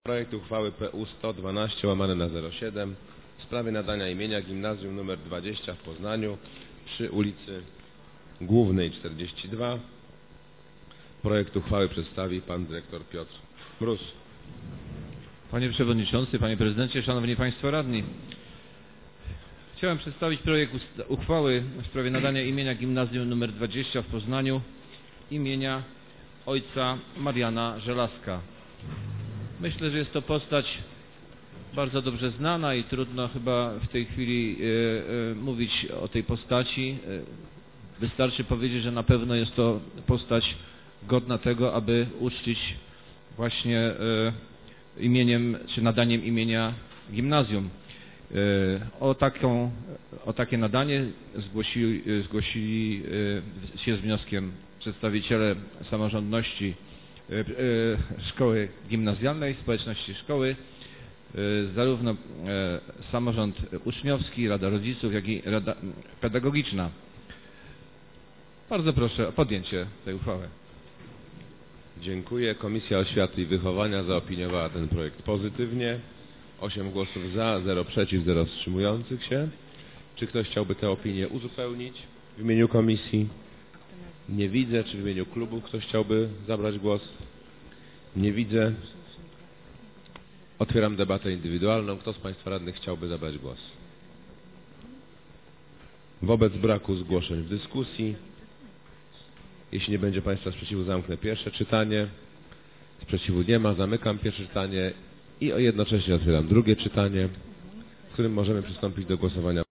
Projekt uchwały PU 112/07 w sprawie nadania imienia Gimnazjum nr 20 w Poznaniu przy ulicy Głównej 42. Projekt uchwały przedstawi pan dyrektor Piotr Mróz. Panie Przewodniczący, Panie Prezydencie, Szanowni Państwo Radni. Chciałem przedstawić projekt uchwały w sprawie nadania imienia Gimnazjum nr 20 w Poznaniu imienia ojca Mariana Żelazka. Myślę, że jest to postać bardzo dobrze znana i trudno chyba w tej chwili mówić o tej postaci. Wystarczy powiedzieć, że na pewno jest to postać godna tego, aby uczcić właśnie imieniem czy nadaniem imienia gimnazjum. O takie nadanie zgłosili się z wnioskiem przedstawiciele samorządności szkoły gimnazjalnej, społeczności szkoły, zarówno samorząd uczniowski, Rada Rodziców, jak i Rada Pedagogiczna. Bardzo proszę o podjęcie tej uchwały. Dziękuję. Komisja Oświaty i Wychowania zaopiniowała ten projekt pozytywnie. 8 głosów za, 0 przeciw, 0 wstrzymujących się. Czy ktoś chciałby tę opinię uzupełnić w imieniu komisji? Nie widzę. Czy w imieniu klubu ktoś chciałby zabrać głos? Nie widzę. Otwieram debatę indywidualną. Kto z Państwa radnych chciałby zabrać głos? Wobec braku zgłoszeń w dyskusji, jeśli nie będzie Państwa sprzeciwu, zamknę pierwsze czytanie. Sprzeciwu nie ma. Zamykam pierwsze czytanie i jednocześnie otwieram drugie czytanie, w którym możemy przystąpić do głosowania.